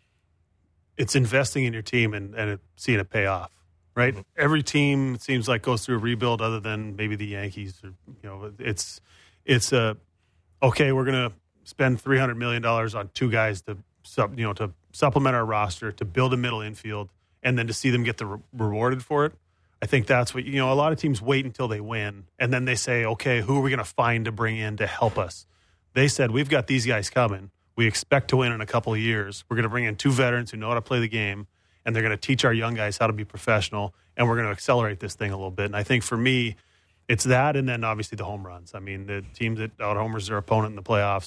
it's investing in your team and, and seeing it pay off, right? Mm-hmm. Every team, it seems like, goes through a rebuild other than maybe the Yankees. Or, you know, it's it's a, okay, we're going to spend three hundred million dollars on two guys to, sub, you know, to supplement our roster, to build a middle infield, and then to see them get the re- rewarded for it. I think that's what, you know, a lot of teams wait until they win, and then they say, okay, who are we going to find to bring in to help us? They said, we've got these guys coming. We expect to win in a couple of years. We're going to bring in two veterans who know how to play the game, and they're going to teach our young guys how to be professional, and we're going to accelerate this thing a little bit. And I think for me, it's that, and then obviously the home runs. I mean, the team that out-homers their opponent in the playoffs,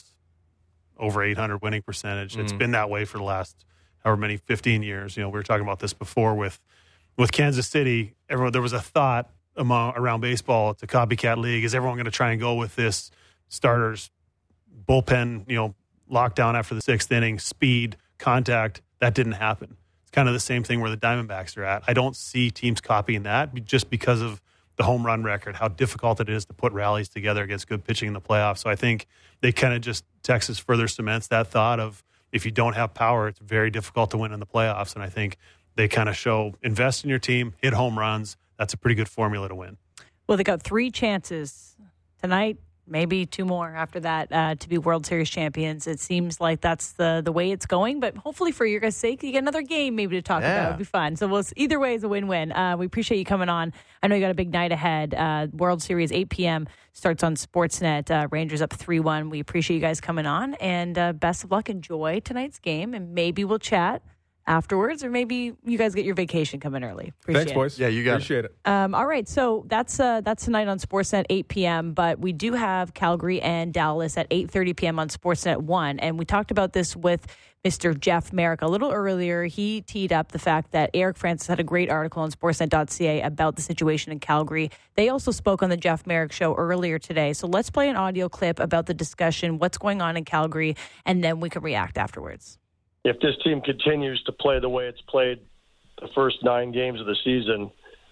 over eight hundred winning percentage. Mm-hmm. It's been that way for the last however many, fifteen years. You know, we were talking about this before with with Kansas City. Everyone, there was a thought among around baseball, it's a copycat league. Is everyone going to try and go with this starters bullpen, you know, lockdown after the sixth inning, speed, contact? That didn't happen. It's kind of the same thing where the Diamondbacks are at. I don't see teams copying that just because of the home run record, how difficult it is to put rallies together against good pitching in the playoffs. So I think they kind of just, Texas further cements that thought of if you don't have power, it's very difficult to win in the playoffs. And I think they kind of show, invest in your team, hit home runs. That's a pretty good formula to win. Well, they got three chances tonight, maybe two more after that uh, to be World Series champions. It seems like that's the the way it's going, but hopefully for your guys' sake, you get another game maybe to talk yeah. about. It'll be fun. So we'll, either way is a win-win. Uh, we appreciate you coming on. I know you got a big night ahead. Uh, World Series, eight p.m. starts on Sportsnet. Uh, Rangers up three one. We appreciate you guys coming on, and uh, best of luck. Enjoy tonight's game, and maybe we'll chat afterwards, or maybe you guys get your vacation coming early. Appreciate Thanks, boys. It. Yeah, you got Appreciate it. it. Um, all right, so that's uh, that's tonight on Sportsnet, eight p.m., but we do have Calgary and Dallas at eight thirty p.m. on Sportsnet one, and we talked about this with Mister Jeff Merrick a little earlier. He teed up the fact that Eric Francis had a great article on sportsnet dot c a about the situation in Calgary. They also spoke on the Jeff Merrick show earlier today, so let's play an audio clip about the discussion, what's going on in Calgary, and then we can react afterwards. If this team continues to play the way it's played the first nine games of the season,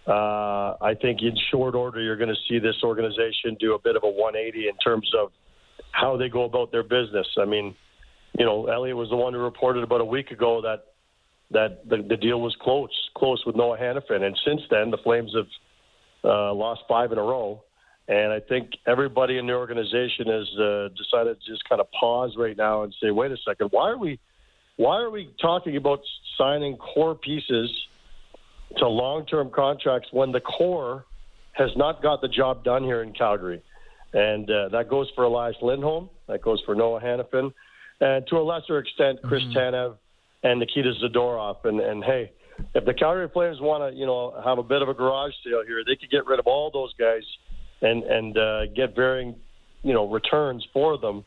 uh, I think in short order you're going to see this organization do a bit of a one eighty in terms of how they go about their business. I mean, you know, Elliot was the one who reported about a week ago that that the, the deal was close, close with Noah Hannafin. And since then, the Flames have uh, lost five in a row. And I think everybody in the organization has uh, decided to just kind of pause right now and say, wait a second, why are we Why are we talking about signing core pieces to long-term contracts when the core has not got the job done here in Calgary? And uh, that goes for Elias Lindholm. That goes for Noah Hannafin. And to a lesser extent, Chris mm-hmm. Tanev and Nikita Zadorov. And, and, hey, if the Calgary Flames want to, you know, have a bit of a garage sale here, they could get rid of all those guys and, and uh, get varying, you know, returns for them.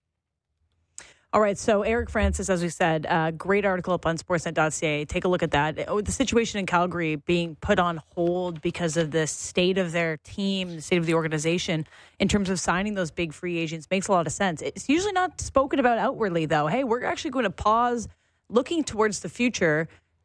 All right, so Eric Francis, as we said, uh, great article up on sportsnet dot c a. Take a look at that. Oh, the situation in Calgary being put on hold because of the state of their team, the state of the organization, in terms of signing those big free agents makes a lot of sense. It's usually not spoken about outwardly, though. Hey, we're actually going to pause looking towards the future,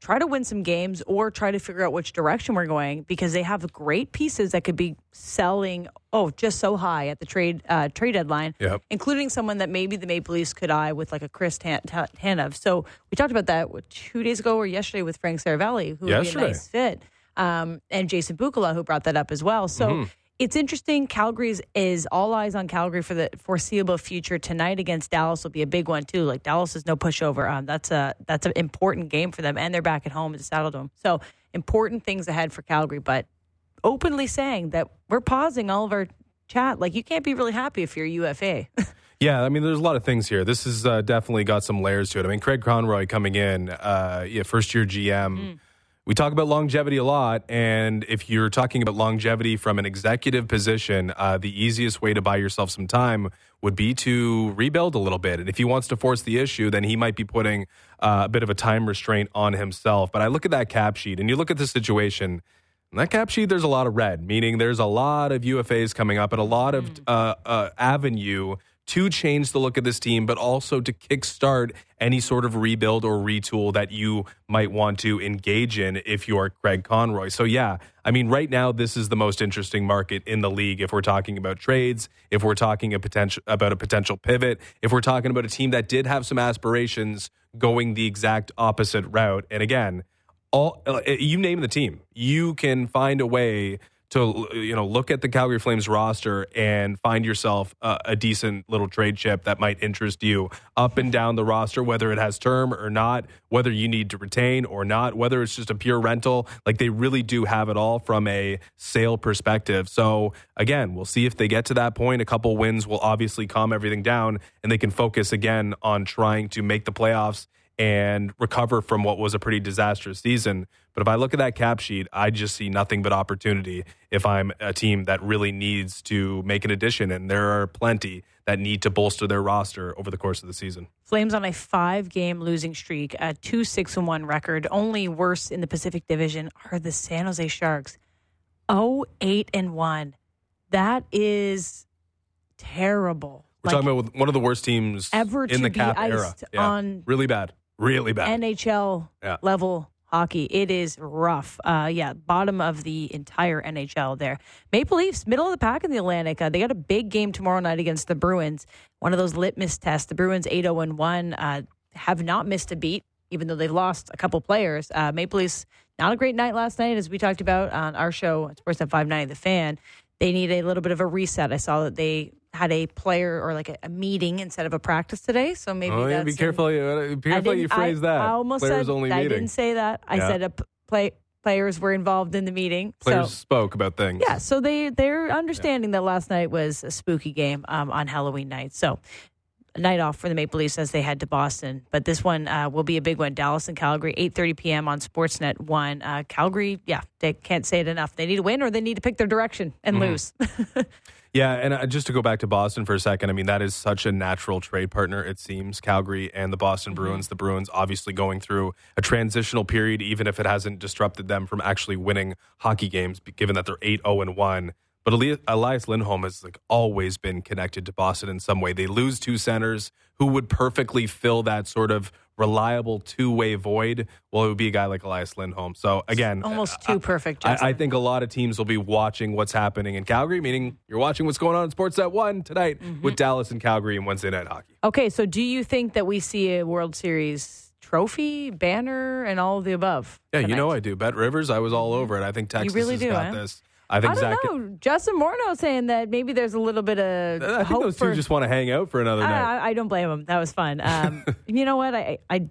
try to win some games or try to figure out which direction we're going, because they have great pieces that could be selling, oh, just so high at the trade uh, trade deadline, Yep. including someone that maybe the Maple Leafs could eye with like a Chris Tan- Tan- Tanev. So we talked about that what, two days ago or yesterday with Frank Saravalli, who would be a Yesterday. nice fit, um, and Jason Bukala, who brought that up as well. So Mhm. it's interesting. Calgary's is all eyes on Calgary for the foreseeable future. Tonight against Dallas will be a big one too. Like Dallas is no pushover. Um, that's a that's an important game for them, and they're back at home at the Saddledome. So important things ahead for Calgary. But openly saying that we're pausing all of our chat. Like you can't be really happy if you're U F A. Yeah, I mean, there's a lot of things here. This has uh, definitely got some layers to it. I mean, Craig Conroy coming in, uh, yeah, first year G M. Mm. We talk about longevity a lot, and if you're talking about longevity from an executive position, uh, the easiest way to buy yourself some time would be to rebuild a little bit. And if he wants to force the issue, then he might be putting uh, a bit of a time restraint on himself. But I look at that cap sheet, and you look at the situation. In that cap sheet, there's a lot of red, meaning there's a lot of U F As coming up and a lot of uh, uh, avenue to change the look of this team, but also to kickstart any sort of rebuild or retool that you might want to engage in if you're Craig Conroy. So, yeah, I mean, right now, this is the most interesting market in the league if we're talking about trades, if we're talking a potential about a potential pivot, if we're talking about a team that did have some aspirations going the exact opposite route. And again, all you name the team, you can find a way to, you know, look at the Calgary Flames roster and find yourself a, a decent little trade chip that might interest you up and down the roster, whether it has term or not, whether you need to retain or not, whether it's just a pure rental. Like they really do have it all from a sale perspective. So again, we'll see if they get to that point. A couple wins will obviously calm everything down and they can focus again on trying to make the playoffs and recover from what was a pretty disastrous season. But if I look at that cap sheet, I just see nothing but opportunity if I'm a team that really needs to make an addition, and there are plenty that need to bolster their roster over the course of the season. Flames on a five-game losing streak, a two six and one record. Only worse in the Pacific Division are the San Jose Sharks, oh eight and one. That is terrible. We're Like, talking about one of the worst teams ever in to the be cap era. iced Yeah. on Really bad. Really bad. N H L Yeah. level hockey. It is rough. Uh, yeah, bottom of the entire N H L there. Maple Leafs, middle of the pack in the Atlantic. Uh, they got a big game tomorrow night against the Bruins. One of those litmus tests. The Bruins eight oh and one, uh, have not missed a beat, even though they've lost a couple players. Uh, Maple Leafs, not a great night last night, as we talked about on our show, Sportsnet five ninety The Fan. They need a little bit of a reset. I saw that they had a player or like a, a meeting instead of a practice today. So maybe oh, yeah, that's be careful. You, be careful you phrase I, that. I almost Players said only I meeting. didn't say that. I Yeah. said a p- play, players were involved in the meeting. Players so, spoke about things. yeah, so they they're understanding that last night was a spooky game um, on Halloween night. So a night off for the Maple Leafs as they head to Boston. But this one uh, will be a big one. Dallas and Calgary, eight thirty p.m. on Sportsnet one. Uh, Calgary, yeah, they can't say it enough. They need to win or they need to pick their direction and Mm-hmm. lose. Yeah, and uh, just to go back to Boston for a second, I mean, that is such a natural trade partner, it seems, Calgary and the Boston Mm-hmm. Bruins. The Bruins obviously going through a transitional period, even if it hasn't disrupted them from actually winning hockey games, given that they're eight oh and one. But Eli- Elias Lindholm has like always been connected to Boston in some way. They lose two centers who would perfectly fill that sort of reliable two-way void. Well, it would be a guy like Elias Lindholm. So again, Almost too perfect, Justin. I, I think a lot of teams will be watching what's happening in Calgary, meaning you're watching what's going on in Sportsnet one tonight Mm-hmm. with Dallas and Calgary and Wednesday Night Hockey. Okay, so do you think that we see a World Series trophy, banner, and all of the above? Yeah, you tonight? know I do. Bet Rivers, I was all over it. I think Texas really has do, got eh? this. I think I don't Zach. know. Justin Morneau saying that maybe there's a little bit of I think hope those for. two just want to hang out for another I, night. I, I don't blame him. That was fun. Um, you know what? I, I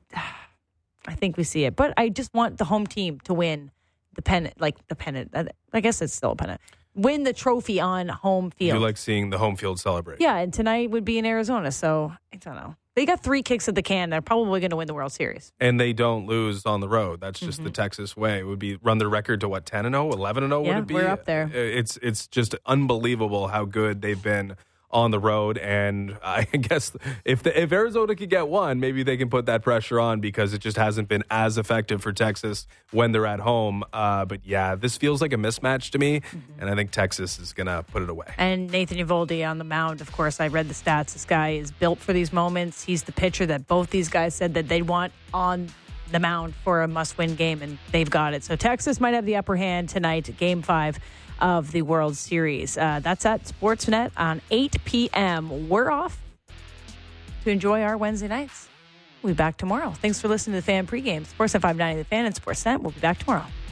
I think we see it, but I just want the home team to win the pennant, like the pennant. I guess it's still a pennant. Win the trophy on home field. You like seeing the home field celebrate. Yeah, and tonight would be in Arizona, so I don't know. They got three kicks at the can. They're probably going to win the World Series. And they don't lose on the road. That's just Mm-hmm. the Texas way. It would be run their record to what, ten and oh, eleven and oh Yeah, would it be? we're up there. It's it's just unbelievable how good they've been on the road. And I guess if the, if Arizona could get one, maybe they can put that pressure on because it just hasn't been as effective for Texas when they're at home. Uh, but yeah, this feels like a mismatch to me. Mm-hmm. And I think Texas is going to put it away. And Nathan Eovaldi on the mound, of course, I read the stats. This guy is built for these moments. He's the pitcher that both these guys said that they want on the mound for a must-win game, and they've got it. So Texas might have the upper hand tonight, Game five of the World Series. Uh, that's at Sportsnet on eight p.m. We're off to enjoy our Wednesday nights. We'll be back tomorrow. Thanks for listening to the Fan Pregame. Sportsnet five ninety The Fan and Sportsnet. We'll be back tomorrow.